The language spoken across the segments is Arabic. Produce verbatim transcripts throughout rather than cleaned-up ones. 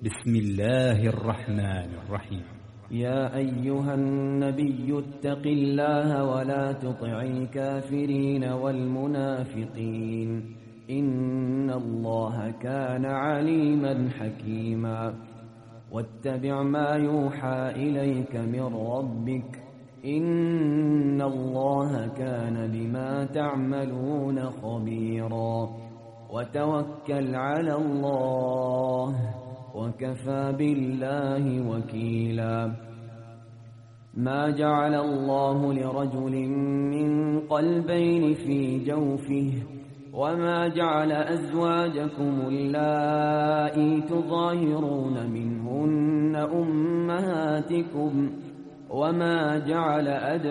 بسم الله الرحمن الرحيم. يا أيها النبي اتق الله ولا تطع الكافرين والمنافقين إن الله كان عليما حكيما. واتبع ما يوحى إليك من ربك إن الله كان بما تعملون خبيرا. وتوكل على الله وكفى بالله وكيلا. ما جعل الله لرجل من قلبين في جوفه وما جعل أزواجكم اللائي تظاهرون منهن أمهاتكم وما جعل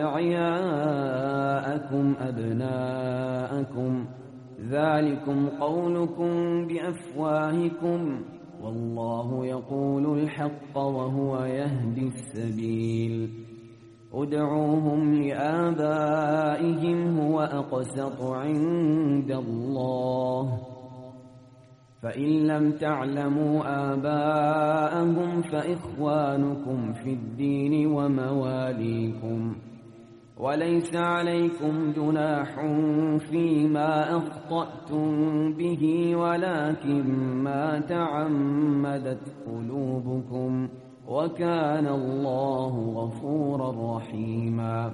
أدعياءكم أبناءكم ذلكم قولكم بأفواهكم والله يقول الحق وهو يهدي السبيل. ادعوهم لآبائهم هو أقسط عند الله فإن لم تعلموا آباءهم فإخوانكم في الدين ومواليكم وليس عليكم جناح فيما أخطأتم به ولكن ما تعمدت قلوبكم وكان الله غفورا رحيما.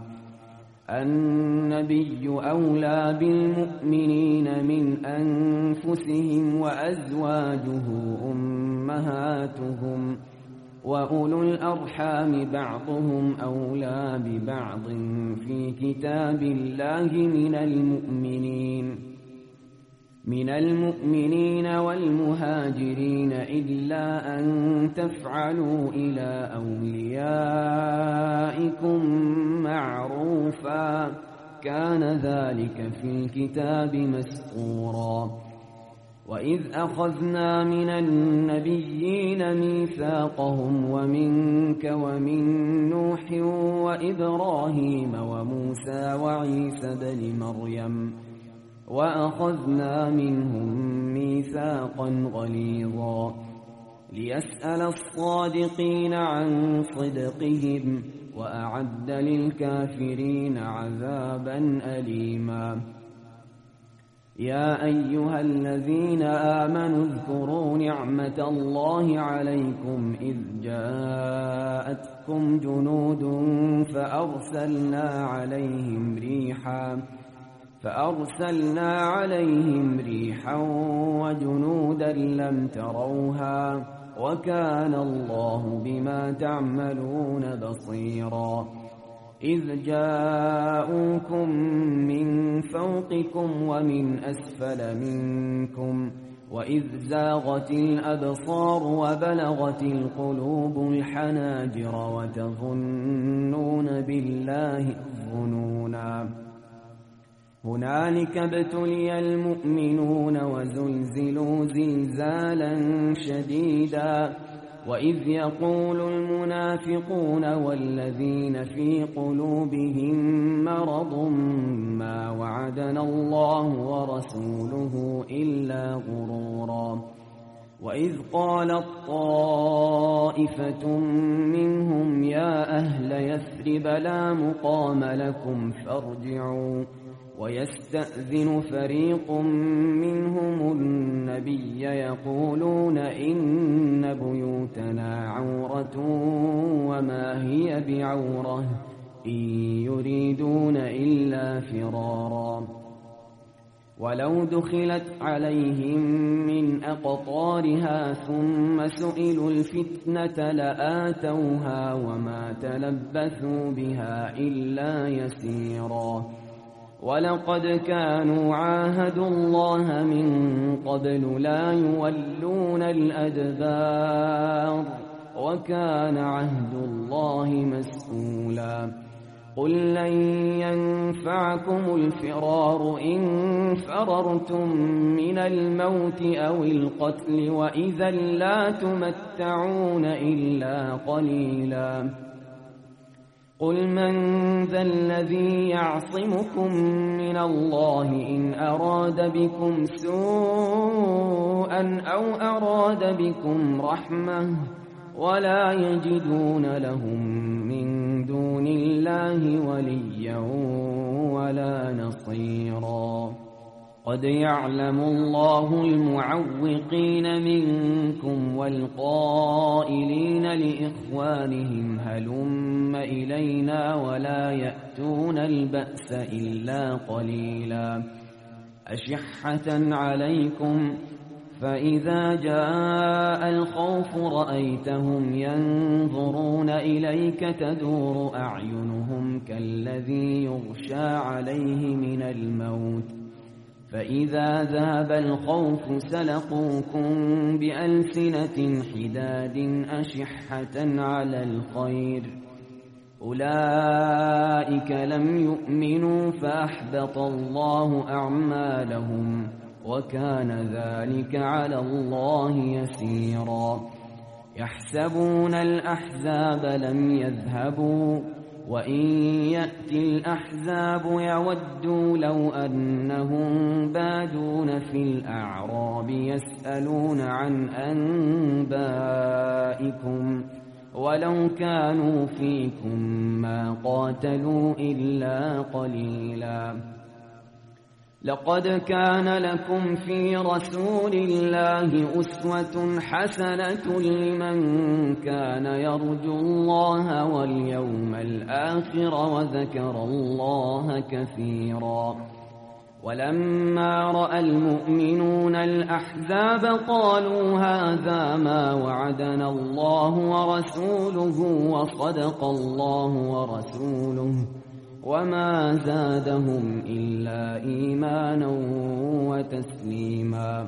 النبي أولى بالمؤمنين من أنفسهم وأزواجه أمهاتهم وأولو الأرحام بعضهم أولى ببعض في كتاب الله من المؤمنين من المؤمنين والمهاجرين إلا أن تفعلوا إلى أوليائكم معروفا كان ذلك في الكتاب مسطورا. وإذ أخذنا من النبيين ميثاقهم ومنك ومن نوح وإبراهيم وموسى وعيسى بن مريم وأخذنا منهم ميثاقا غليظا ليسأل الصادقين عن صدقهم وأعد للكافرين عذابا أليما. يا أيها الذين آمنوا اذكروا نعمة الله عليكم إذ جاءتكم جنود فأرسلنا عليهم ريحا فأرسلنا عليهم ريحا وجنودا لم تروها وكان الله بما تعملون بصيرا. إذ جاءوكم من فوقكم ومن أسفل منكم وإذ زاغت الأبصار وبلغت القلوب الحناجر وتظنون بالله الظنونا. هنالك ابتلي المؤمنون وزلزلوا زلزالا شديدا. وإذ يقول المنافقون والذين في قلوبهم مرض ما وعدنا الله ورسوله إلا غرورا. وإذ قالت طائفة منهم يا أهل يثرب لا مقام لكم فارجعوا ويستأذن فريق منهم النبي يقولون إن بيوتنا عورة وما هي بعورة إن يريدون إلا فرارا. ولو دخلت عليهم من أقطارها ثم سئلوا الفتنة لآتوها وما تلبثوا بها إلا يسيرا. ولقد كانوا عاهدوا الله من قبل لا يولون الأدبار وكان عهد الله مسؤولا. قل لن ينفعكم الفرار إن فررتم من الموت أو القتل وإذا لا تمتعون إلا قليلا. قل من ذا الذي يعصمكم من الله إن أراد بكم سوءا أو أراد بكم رحمة ولا يجدون لهم من دون الله وليا ولا نصيرا قد يعلم الله المعوقين منكم والقائلين لإخوانهم هلم إلينا ولا يأتون البأس إلا قليلا أشحة عليكم فإذا جاء الخوف رأيتهم ينظرون إليك تدور أعينهم كالذي يغشى عليه من الموت فإذا ذهب الخوف سلقوكم بألسنة حداد أشحة على الخير أولئك لم يؤمنوا فأحبط الله أعمالهم وكان ذلك على الله يسيرا يحسبون الأحزاب لم يذهبوا وإن يأتي الأحزاب يودوا لو أنهم بادون في الأعراب يسألون عن أنبائكم ولو كانوا فيكم ما قاتلوا إلا قليلا لقد كان لكم في رسول الله أسوة حسنة لمن كان يرجو الله واليوم الآخر وذكر الله كثيرا ولما رأى المؤمنون الأحزاب قالوا هذا ما وعدنا الله ورسوله وصدق الله ورسوله وما زادهم إلا إيمانا وتسليما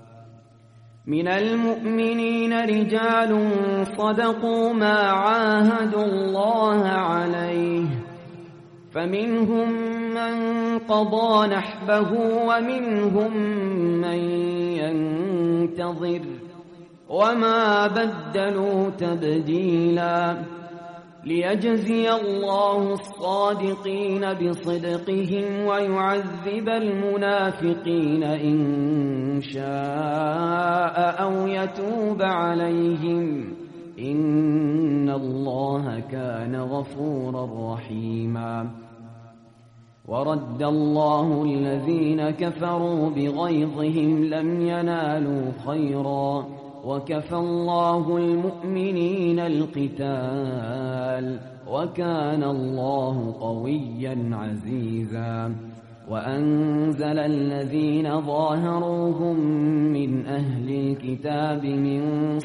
من المؤمنين رجال صدقوا ما عاهدوا الله عليه فمنهم من قضى نحبه ومنهم من ينتظر وما بدلوا تبديلا ليجزي الله الصادقين بصدقهم ويعذب المنافقين إن شاء أو يتوب عليهم إن الله كان غفورا رحيما ورد الله الذين كفروا بغيظهم لم ينالوا خيرا وكفى الله المؤمنين القتال وكان الله قويا عزيزا وأنزل الذين ظاهروهم من أهل الكتاب من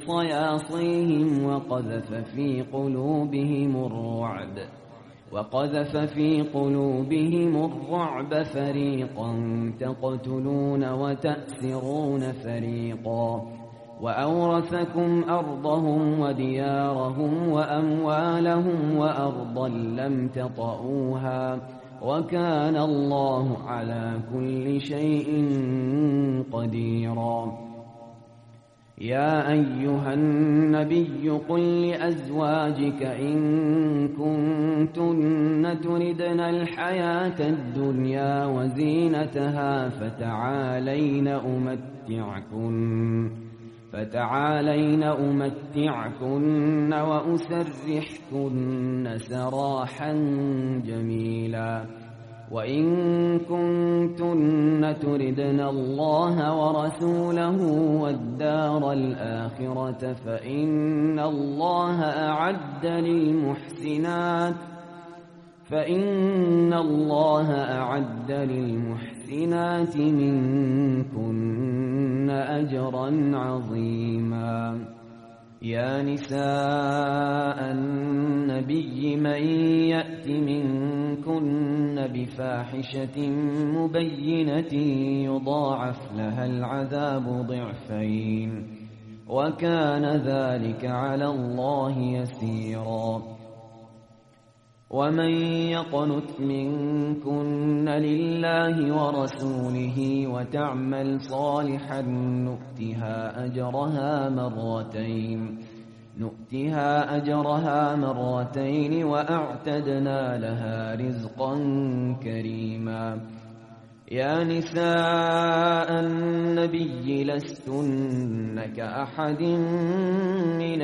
صياصيهم وقذف في قلوبهم الرعب وقذف في قلوبهم الرعب فريقا تقتلون وتأسرون فريقا وأورثكم أرضهم وديارهم وأموالهم وأرضا لم تطئوها وكان الله على كل شيء قديرا يا أيها النبي قل لأزواجك إن كنتن تردن الحياة الدنيا وزينتها فتعالين أمتعكن فتعالين أمتعكن وأسرحكن سراحا جميلا وإن كنتن تردن الله ورسوله والدار الآخرة فإن الله أعد للمحسنات فإن الله أعد للمحسنات منكن أجرا عظيما يا نساء النبي من يأت منكن بفاحشة مبينة يضاعف لها العذاب ضعفين وكان ذلك على الله يسيرا ومن يقنت منكن لله ورسوله وتعمل صالحا نؤتها أجرها مرتين نؤتها أجرها مرتين وأعتدنا لها رزقا كريما. يا نساء النبي لستن كأحد من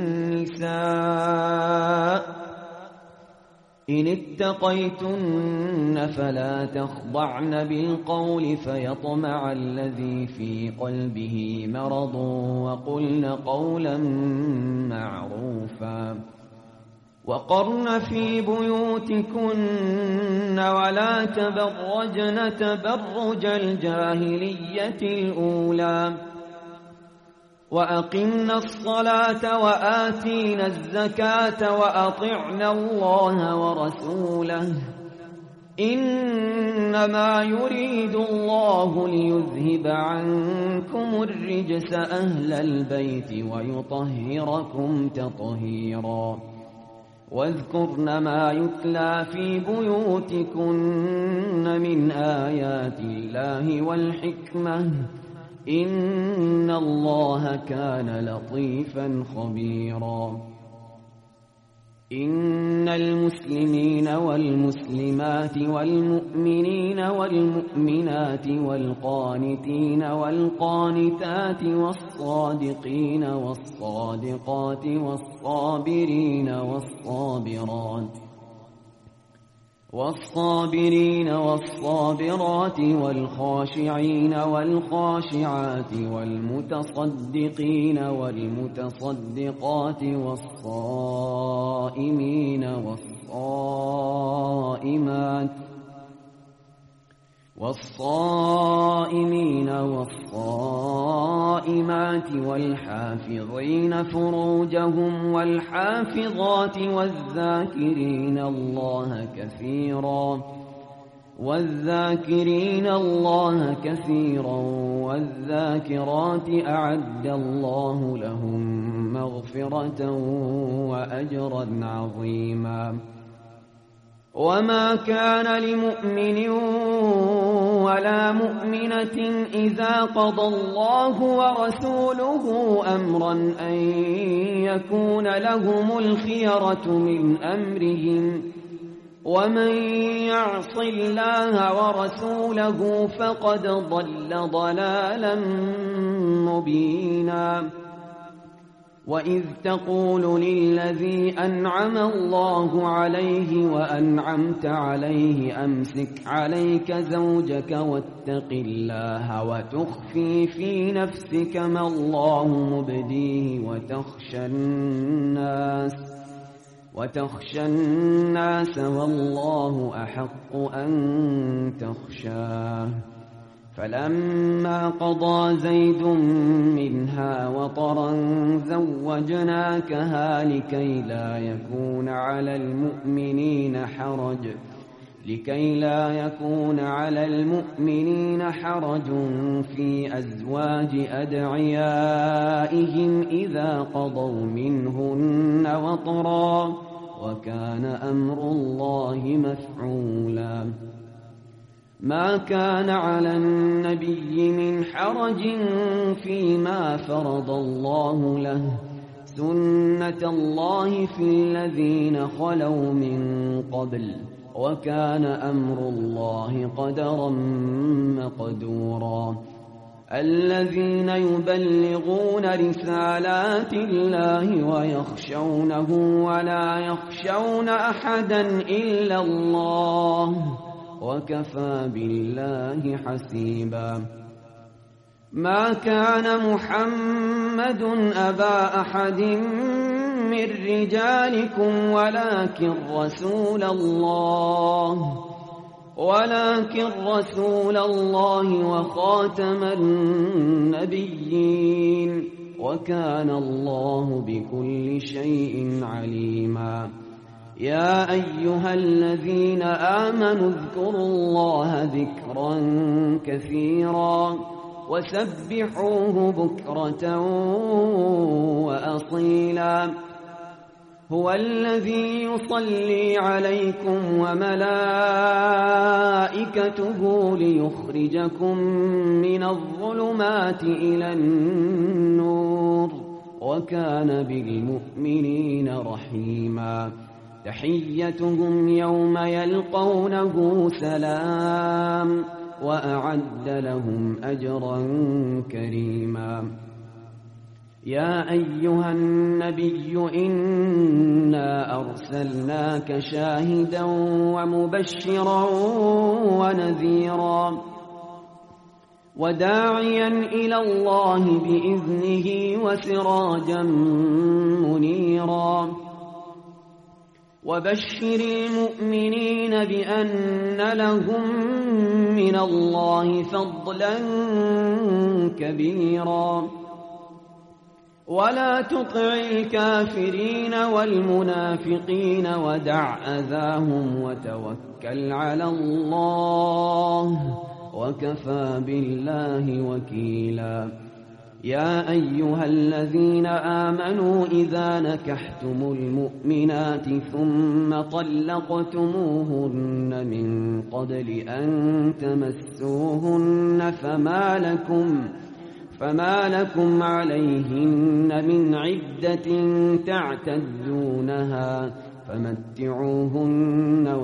النساء إن اتقيتن فلا تخضعن بالقول فيطمع الذي في قلبه مرض وقلن قولا معروفا. وقرن في بيوتكن ولا تبرجن تبرج الجاهلية الأولى وأقمنا الصلاة وآتينا الزكاة وأطعنا الله ورسوله إنما يريد الله ليذهب عنكم الرجس أهل البيت ويطهركم تطهيرا. واذكرن ما يتلى في بيوتكن من آيات الله والحكمة إن الله كان لطيفا خبيرا. إن المسلمين والمسلمات والمؤمنين والمؤمنات والقانتين والقانتات والصادقين والصادقات والصابرين والصابرات والصابرين والصابرات والخاشعين والخاشعات والمتصدقين والمتصدقات والصائمين والصائمات والصائمين والصائمات والحافظين فروجهم والحافظات والذاكرين الله كثيرا والذاكرين الله كثيرا والذاكرات أعد الله لهم مغفرة وأجرا عظيما. وما كان لمؤمن ولا مؤمنة إذا قضى الله ورسوله أمرا أن يكون لهم الخيرة من أمرهم ومن يعص الله ورسوله فقد ضل ضلالا مبينا. وإذ تقول للذي أنعم الله عليه وأنعمت عليه أمسك عليك زوجك واتق الله وتخفي في نفسك ما الله مبديه وتخشى الناس وتخشى الناس والله أحق أن تخشاه. فلما قضى زيد منها وطرا زوجناكها لكي لا يكون على المؤمنين حرج لكي لا يكون على المؤمنين حرج في أزواج أدعيائهم إذا قضوا منهن وطرا وكان أمر الله مفعولا. ما كان على النبي من حرج فيما فرض الله له سنة الله في الذين خلوا من قبل وكان أمر الله قدرا مقدورا. الذين يبلغون رسالات الله ويخشونه ولا يخشون أحدا إلا الله وكفى بالله حسيبا. ما كان محمد أبا أحد من رجالكم ولكن رسول الله ولكن رسول الله وخاتم النبيين وكان الله بكل شيء عليما. يا أيها الذين آمنوا اذكروا الله ذكرا كثيرا وسبحوه بكرة وأصيلا. هو الذي يصلي عليكم وملائكته ليخرجكم من الظلمات إلى النور وكان بالمؤمنين رحيما تحيتهم يوم يلقونه سلام وأعد لهم أجرا كريما يا أيها النبي إنا أرسلناك شاهدا ومبشرا ونذيرا وداعيا إلى الله بإذنه وسراجا منيرا وبشر المؤمنين بأن لهم من الله فضلا كبيرا ولا تطع الكافرين والمنافقين ودع أذاهم وتوكل على الله وكفى بالله وكيلا يا أيها الذين آمنوا إذا نكحتم المؤمنات ثم طلقتموهن من قبل أن تمسوهن فما لكم فما لكم عليهن من عدة تعتدونها فمتعوهن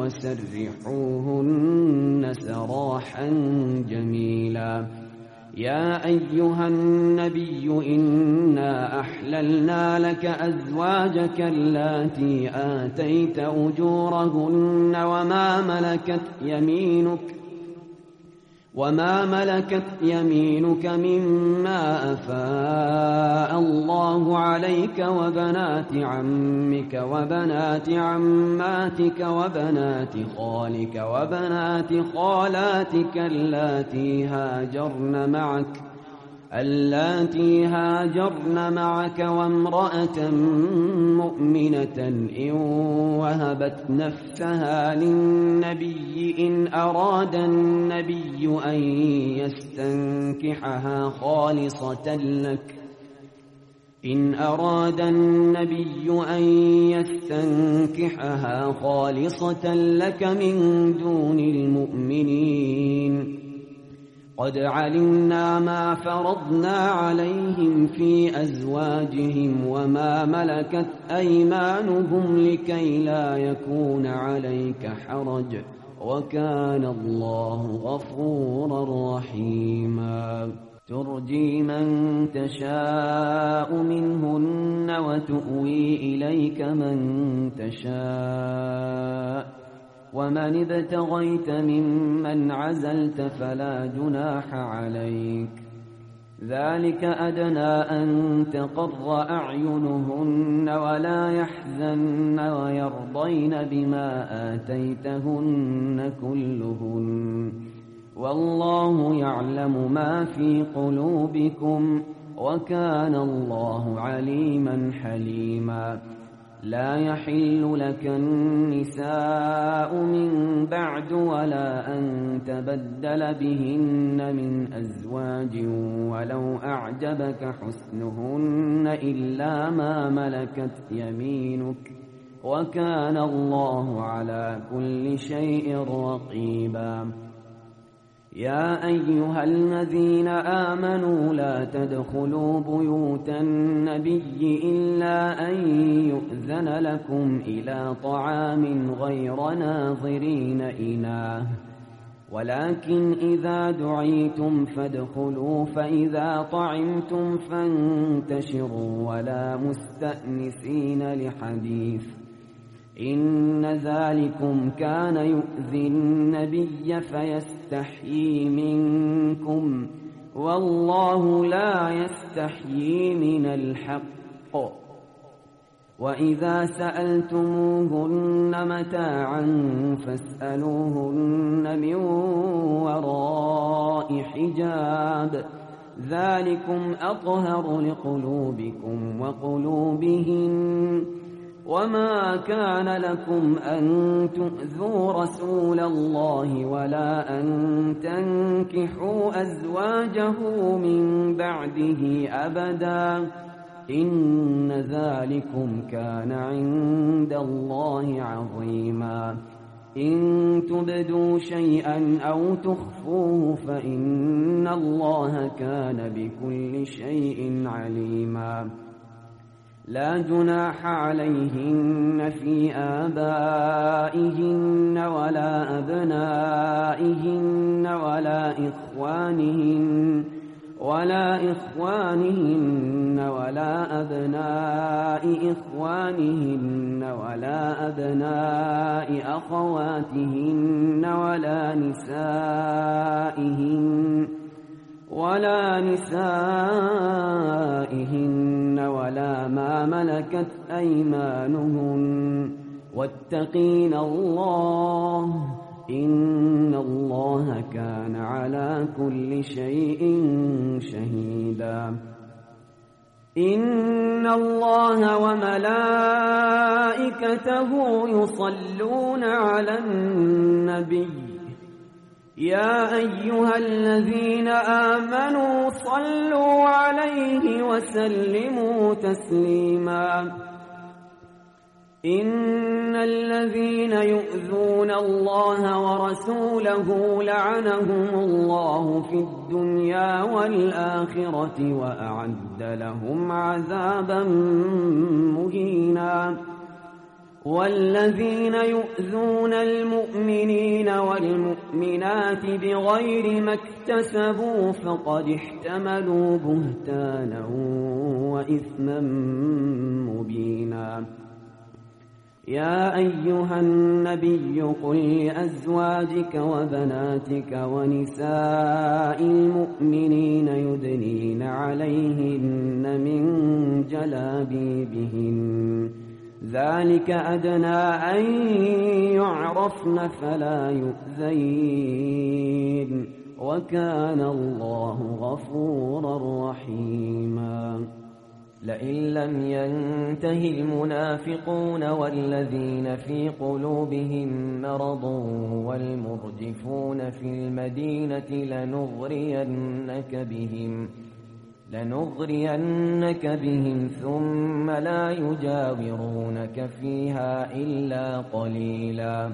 وسرحوهن سراحا جميلا يا أيها النبي إنا أحللنا لك أزواجك اللاتي آتيت أجورهن وما ملكت يمينك وما ملكت يمينك مما أفاء الله عليك وبنات عمك وبنات عماتك وبنات خالك وبنات خالاتك اللاتي هاجرن معك اللاتي هاجرن معك وامرأة مؤمنة إن وهبت نفسها للنبي إن أراد النبي أن يستنكحها خالصة لك إن أراد النبي أن يستنكحها خالصة لك من دون المؤمنين قد علمنا ما فرضنا عليهم في أزواجهم وما ملكت أيمانهم لكي لا يكون عليك حرج وكان الله غفورا رحيما ترجي من تشاء منهن وتؤوي إليك من تشاء ومن ابتغيت ممن عزلت فلا جناح عليك ذلك أدنى أن تقر أعينهن ولا يحزن ويرضين بما آتيتهن كلهن والله يعلم ما في قلوبكم وكان الله عليما حليما لا يحل لك النساء من بعد ولا أن تبدل بهن من أزواج ولو أعجبك حسنهن إلا ما ملكت يمينك وكان الله على كل شيء رقيبا يا أيها الذين آمنوا لا تدخلوا بيوت النبي إلا أن يؤذن لكم إلى طعام غير ناظرين إناه ولكن إذا دعيتم فادخلوا فإذا طعمتم فانتشروا ولا مستأنسين لحديث إن ذلكم كان يؤذي النبي فيستحيي منكم والله لا يستحيي من الحق وإذا سألتموهن متاعا فاسألوهن من وراء حجاب ذلكم أطهر لقلوبكم وقلوبهن وما كان لكم أن تؤذوا رسول الله ولا أن تنكحوا أزواجه من بعده أبدا إن ذلكم كان عند الله عظيما إن تبدوا شيئا أو تخفوه فإن الله كان بكل شيء عليما لا جناح عليهن في آبائهن ولا أبنائهن ولا إخوانهن ولا إخوانهن ولا أبناء إخوانهن ولا أبناء أخواتهن ولا نسائهن ولا نسائهن ولا ما ملكت أيمانهن واتقين الله إن الله كان على كل شيء شهيدا. إن الله وملائكته يصلون على النبي يا أيها الذين آمنوا صلوا عليه وسلموا تسليما. إن الذين يؤذون الله ورسوله لعنهم الله في الدنيا والآخرة وأعد لهم عذابا مهينا. والذين يؤذون المؤمنين والمؤمنات بغير ما اكتسبوا فقد احتملوا بهتانا وإثما مبينا. يا أيها النبي قل لأزواجك وبناتك ونساء المؤمنين يدنين عليهن من جلابيبهن ذلك أدنى أن يعرفن فلا يؤذين وكان الله غفورا رحيما. لئن لم ينته المنافقون والذين في قلوبهم مرض والمرجفون في المدينة لنغرينك بهم لنغرينك بهم ثم لا يجاورونك فيها إلا قليلا.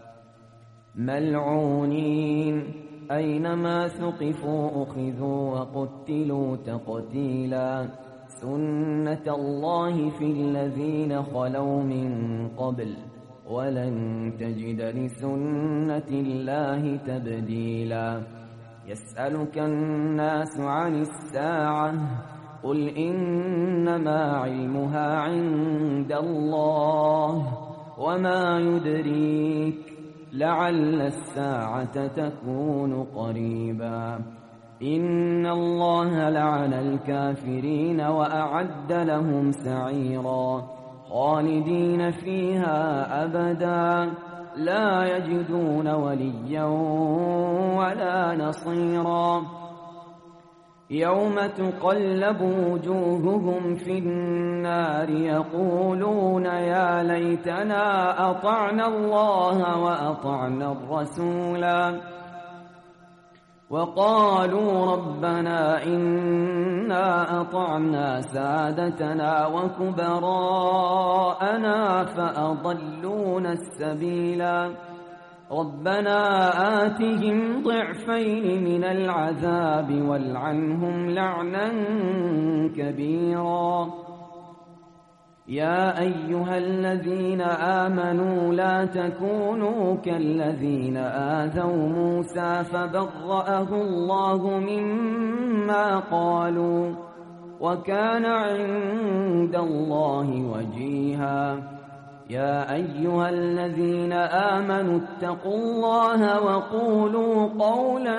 ملعونين أينما ثقفوا أخذوا وقتلوا تقتيلا. سنة الله في الذين خلوا من قبل ولن تجد لسنة الله تبديلا. يسألك الناس عن الساعة قل إنما علمها عند الله وما يدريك لعل الساعة تكون قريبا. إن الله لعن الكافرين وأعد لهم سعيرا خالدين فيها أبدا لا يجدون وليا ولا نصيرا. يوم تقلب وجوههم في النار يقولون يا ليتنا أطعنا الله وأطعنا الرسولا وقالوا ربنا إنا أطعنا سادتنا وكبراءنا فأضلونا السبيلا. ربنا آتهم ضعفين من العذاب والعنهم لعنا كبيرا. يا أيها الذين آمنوا لا تكونوا كالذين آذوا موسى فبرأه الله مما قالوا وكان عند الله وجيها. يا أيها الذين آمنوا اتقوا الله وقولوا قولا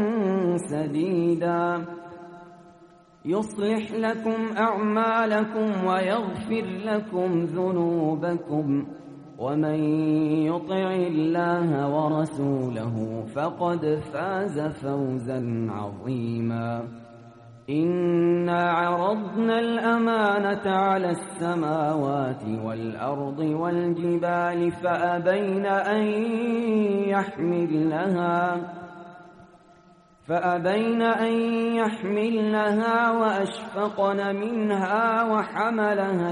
سديدا يصلح لكم أعمالكم ويغفر لكم ذنوبكم ومن يطع الله ورسوله فقد فاز فوزا عظيما. إنا عرضنا الأمانة على السماوات والأرض والجبال فأبين أن يحملنها فأبين أن يحملنها وأشفقن منها وحملها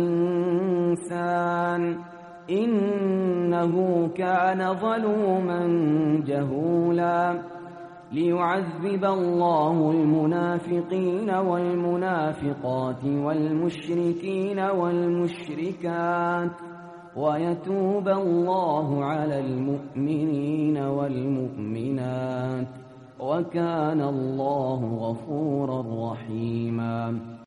الإنسان إنه كان ظلوما جهولا. ليعذب الله المنافقين والمنافقات والمشركين والمشركات ويتوب الله على المؤمنين والمؤمنات وكان الله غفورا رحيما.